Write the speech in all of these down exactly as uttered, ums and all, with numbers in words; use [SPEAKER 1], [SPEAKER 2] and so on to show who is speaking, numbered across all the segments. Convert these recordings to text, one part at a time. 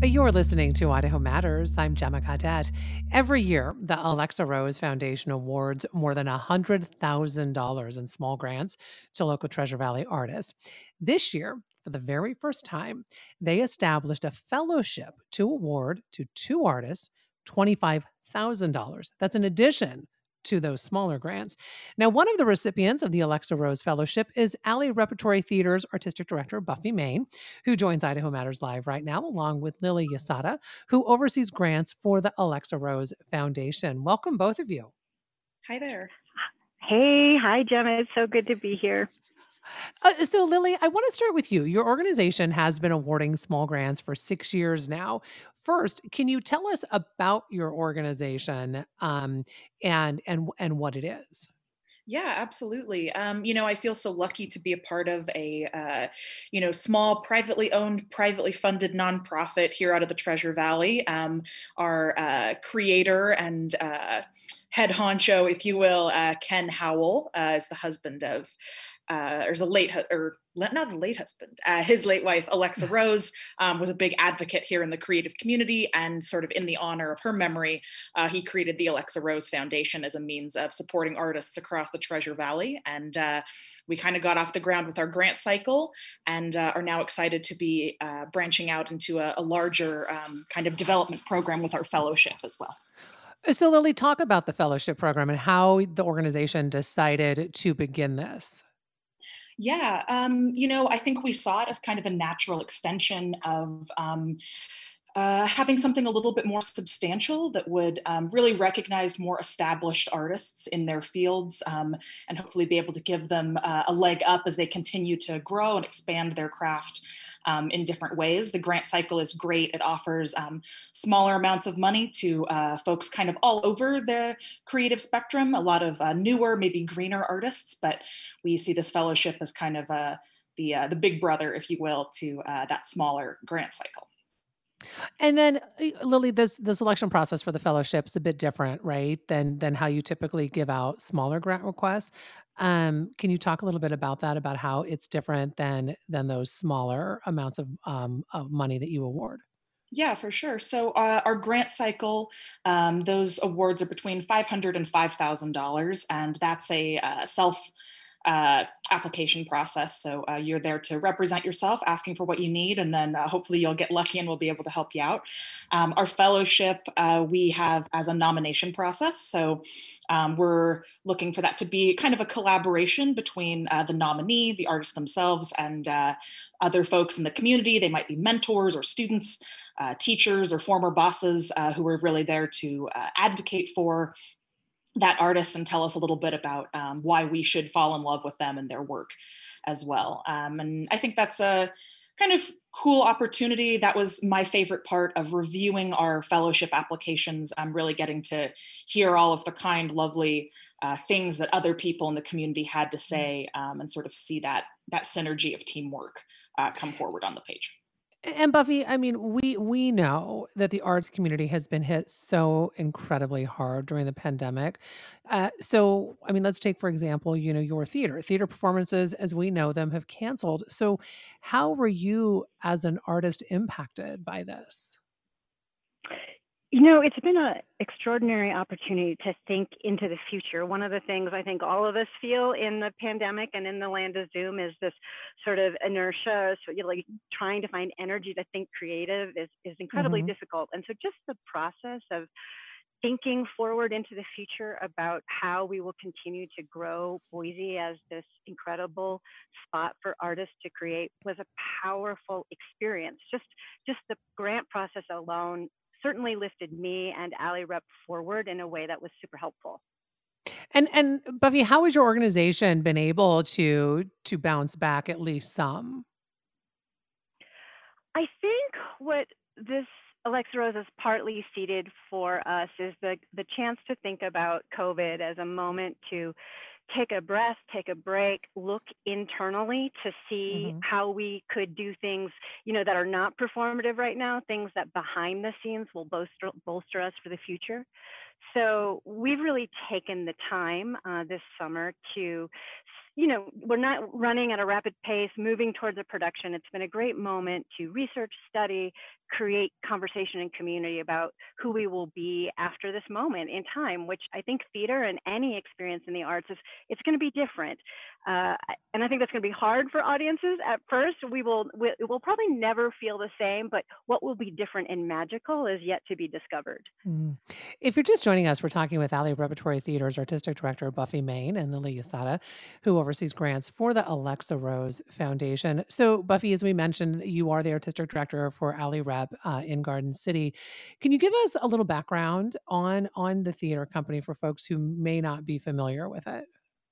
[SPEAKER 1] You're listening to Idaho Matters. I'm Gemma Cadet. Every year, the Alexa Rose Foundation awards more than one hundred thousand dollars in small grants to local Treasure Valley artists. This year, for the very first time, they established a fellowship to award to two artists twenty-five thousand dollars. That's in addition to those smaller grants. Now, one of the recipients of the Alexa Rose Fellowship is Alley Repertory Theater's artistic director, Buffy Main, who joins Idaho Matters Live right now, along with Lily Yasada, who oversees grants for the Alexa Rose Foundation. Welcome, both of you.
[SPEAKER 2] Hi there.
[SPEAKER 3] Hey, hi, Gemma. It's so good to be here.
[SPEAKER 1] Uh, so, Lily, I want to start with you. Your organization has been awarding small grants for six years now. First, can you tell us about your organization um, and and and what it is?
[SPEAKER 2] Yeah, absolutely. Um, you know, I feel so lucky to be a part of a, uh, you know, small, privately owned, privately funded nonprofit here out of the Treasure Valley. Um, our uh, creator and uh, head honcho, if you will, uh, Ken Howell, uh, is the husband of, uh, or is the late, hu- or le- not the late husband, uh, his late wife, Alexa Rose, um, was a big advocate here in the creative community. And sort of in the honor of her memory, uh, he created the Alexa Rose Foundation as a means of supporting artists across the Treasure Valley. And uh, we kind of got off the ground with our grant cycle and uh, are now excited to be uh, branching out into a, a larger um, kind of development program with our fellowship as well.
[SPEAKER 1] So, Lily, talk about the fellowship program and how the organization decided to begin this.
[SPEAKER 2] Yeah, um, you know, I think we saw it as kind of a natural extension of um, uh, having something a little bit more substantial that would um, really recognize more established artists in their fields um, and hopefully be able to give them uh, a leg up as they continue to grow and expand their craft um, in different ways. The grant cycle is great. It offers um, smaller amounts of money to uh, folks kind of all over the creative spectrum, a lot of uh, newer, maybe greener artists, but we see this fellowship as kind of uh, the, uh, the big brother, if you will, to uh, that smaller grant cycle.
[SPEAKER 1] And then, uh, Lily, this the selection process for the fellowship is a bit different, right, than than how you typically give out smaller grant requests. Um, can you talk a little bit about that, about how it's different than than those smaller amounts of um, of money that you award?
[SPEAKER 2] Yeah, for sure. So uh, our grant cycle, um, those awards are between five hundred dollars and five thousand dollars, and that's a uh, self uh, application process. So uh, you're there to represent yourself, asking for what you need, and then uh, hopefully you'll get lucky and we'll be able to help you out. Um, our fellowship, uh, we have as a nomination process. So um, we're looking for that to be kind of a collaboration between uh, the nominee, the artists themselves, and uh, other folks in the community. They might be mentors or students, uh, teachers, or former bosses uh, who are really there to uh, advocate for that artist and tell us a little bit about um, why we should fall in love with them and their work as well. Um, and I think that's a kind of cool opportunity. That was my favorite part of reviewing our fellowship applications. I'm really getting to hear all of the kind, lovely uh, things that other people in the community had to say um, and sort of see that that synergy of teamwork uh, come forward on the page.
[SPEAKER 1] And Buffy, I mean, we we know that the arts community has been hit so incredibly hard during the pandemic. Uh, so, I mean, let's take for example, you know, your theater. Theater performances, as we know them, have canceled. So, how were you as an artist impacted by this?
[SPEAKER 3] You know, it's been an extraordinary opportunity to think into the future. One of the things I think all of us feel in the pandemic and in the land of Zoom is this sort of inertia. So you're like trying to find energy to think creative is, is incredibly
[SPEAKER 1] Hmm.
[SPEAKER 3] difficult. And so just the process of thinking forward into the future about how we will continue to grow Boise as this incredible spot for artists to create was a powerful experience. Just just the grant process alone certainly lifted me and Ally Rep forward in a way that was super helpful.
[SPEAKER 1] And and Buffy, how has your organization been able to to bounce back at least some?
[SPEAKER 3] I think what this Alexa Rose has partly seeded for us is the the chance to think about COVID as a moment to take a breath, take a break, look internally to see
[SPEAKER 1] Hmm.
[SPEAKER 3] how we could do things, you know, that are not performative right now, things that behind the scenes will bolster bolster us for the future. So we've really taken the time uh, this summer to you know, we're not running at a rapid pace, moving towards a production. It's been a great moment to research, study, create conversation and community about who we will be after this moment in time, which I think theater and any experience in the arts is, it's going to be different. Uh, and I think that's going to be hard for audiences at first. We will, we, it will probably never feel the same, but what will be different and magical is yet to be discovered.
[SPEAKER 1] Mm. If you're just joining us, we're talking with Alley Repertory Theater's Artistic Director, Buffy Main, and Lily Usada, who oversees grants for the Alexa Rose Foundation. So, Buffy, as we mentioned, you are the Artistic Director for Alley Rep uh, in Garden City. Can you give us a little background on, on the theater company for folks who may not be familiar with it?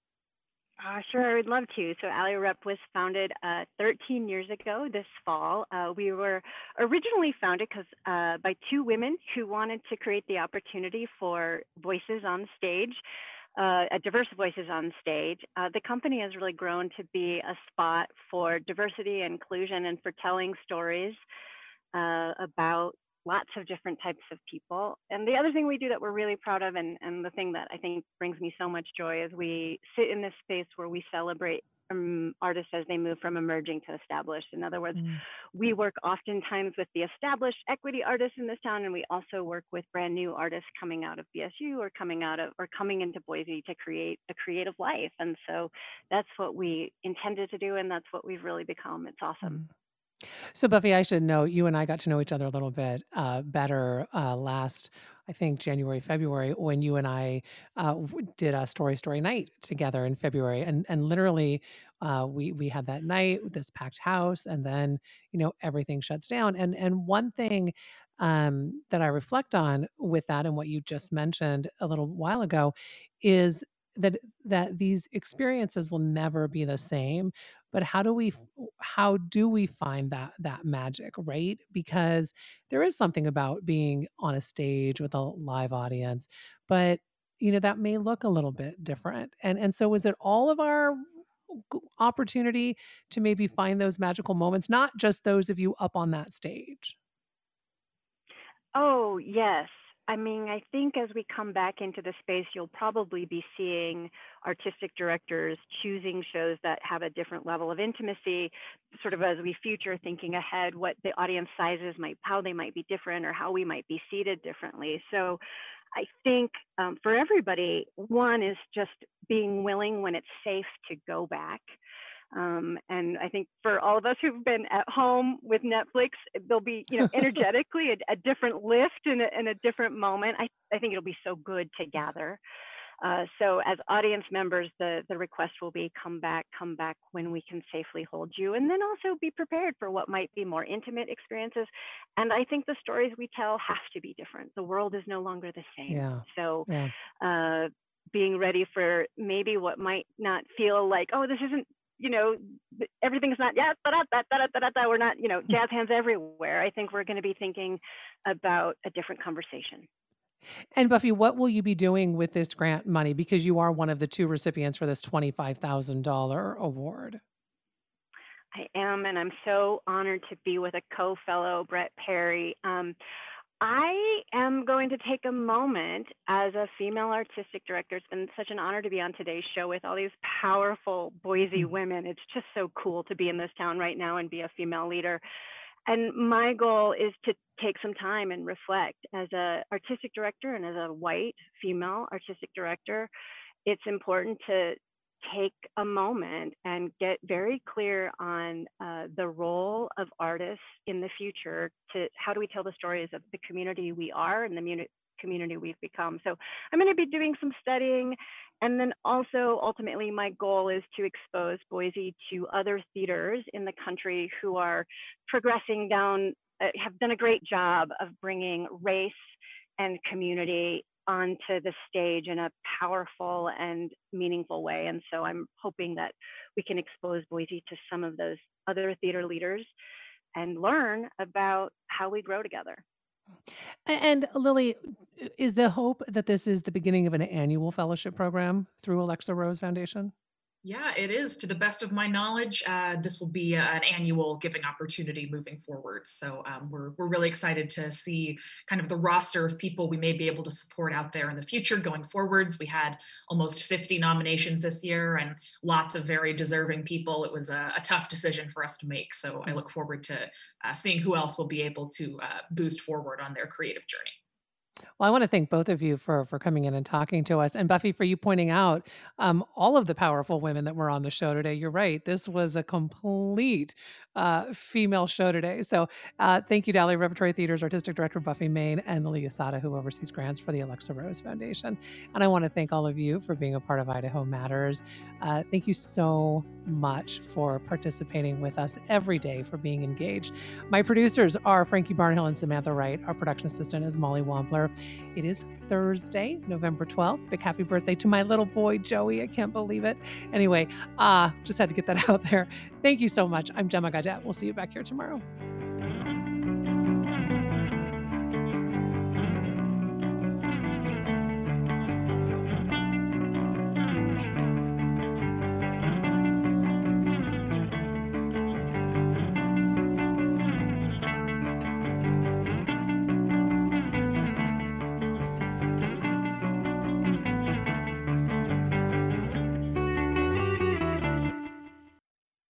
[SPEAKER 3] Uh, sure, I would love to. So Alley Rep was founded uh, thirteen years ago this fall. Uh, we were originally founded because uh, by two women who wanted to create the opportunity for voices on stage, uh, uh, diverse voices on stage. Uh, the company has really grown to be a spot for diversity, inclusion, and for telling stories uh, about lots of different types of people. And the other thing we do that we're really proud of, and, and the thing that I think brings me so much joy, is we sit in this space where we celebrate um, artists as they move from emerging to established. In other words,
[SPEAKER 1] Mm.
[SPEAKER 3] we work oftentimes with the established equity artists in this town, and we also work with brand new artists coming out of B S U or coming out of or coming into Boise to create a creative life. And so that's what we intended to do, and that's what we've really become. It's awesome.
[SPEAKER 1] Mm. So, Buffy, I should know you and I got to know each other a little bit uh, better uh, last, I think, January, February, when you and I uh, w- did a story story night together in February, and and literally, uh, we we had that night with this packed house, and then you know everything shuts down. And and one thing um, that I reflect on with that, and what you just mentioned a little while ago, is that that these experiences will never be the same, but how do we f- how do we find that that magic, right? Because there is something about being on a stage with a live audience, but you know that may look a little bit different. And and so is it all of our g- opportunity to maybe find those magical moments, not just those of you up on that stage?
[SPEAKER 3] Oh, yes. I mean, I think as we come back into the space, you'll probably be seeing artistic directors choosing shows that have a different level of intimacy, sort of as we future thinking ahead, what the audience sizes might, how they might be different, or how we might be seated differently. So I think um, for everybody, one is just being willing when it's safe to go back. Um, and I think for all of us who've been at home with Netflix, there'll be, you know, energetically a, a different lift and a, and a different moment. I, I think it'll be so good to gather. Uh, so as audience members, the, the request will be come back, come back when we can safely hold you. And then also be prepared for what might be more intimate experiences. And I think the stories we tell have to be different. The world is no longer the same.
[SPEAKER 1] Yeah,
[SPEAKER 3] So
[SPEAKER 1] yeah.
[SPEAKER 3] uh, being ready for maybe what might not feel like, oh, this isn't, you know, th- everything's not, yeah, da, da, da, da, da, da, da, we're not, you know, jazz hands everywhere. I think we're going to be thinking about a different conversation.
[SPEAKER 1] And Buffy, what will you be doing with this grant money? Because you are one of the two recipients for this twenty-five thousand dollars award.
[SPEAKER 3] I am, and I'm so honored to be with a co-fellow, Brett Perry. Um, I am going to take a moment as a female artistic director. It's been such an honor to be on today's show with all these powerful Boise
[SPEAKER 1] Mm.
[SPEAKER 3] women. It's just so cool to be in this town right now and be a female leader. And my goal is to take some time and reflect as a artistic director and as a white female artistic director. It's important to take a moment and get very clear on uh, the role of artists in the future. To how do we tell the stories of the community we are and the muni- community we've become. So I'm going to be doing some studying, and then also ultimately my goal is to expose Boise to other theaters in the country who are progressing down, uh, have done a great job of bringing race and community onto the stage in a powerful and meaningful way. And so I'm hoping that we can expose Boise to some of those other theater leaders and learn about how we grow together.
[SPEAKER 1] A- And Lily, is the hope that this is the beginning of an annual fellowship program through Alexa Rose Foundation?
[SPEAKER 4] Yeah, it is. To the best of my knowledge, uh, this will be a- an annual giving opportunity moving forward. So um, we're we're really excited to see kind of the roster of people we may be able to support out there in the future going forwards. We had almost fifty nominations this year, and lots of very deserving people. It was a, a tough decision for us to make. So I look forward to uh, seeing who else will be able to uh, boost forward on their creative journey.
[SPEAKER 1] Well, I want to thank both of you for for coming in and talking to us, and Buffy for you pointing out um, all of the powerful women that were on the show today. You're right; this was a complete uh, female show today. So, uh, thank you, Dally Repertory Theater's artistic director Buffy Main and Lily Asada, who oversees grants for the Alexa Rose Foundation. And I want to thank all of you for being a part of Idaho Matters. Uh, thank you so much for participating with us every day, for being engaged. My producers are Frankie Barnhill and Samantha Wright. Our production assistant is Molly Wampler. It is Thursday, November twelfth. Big happy birthday to my little boy, Joey. I can't believe it. Anyway, uh, just had to get that out there. Thank you so much. I'm Gemma Gadet. We'll see you back here tomorrow.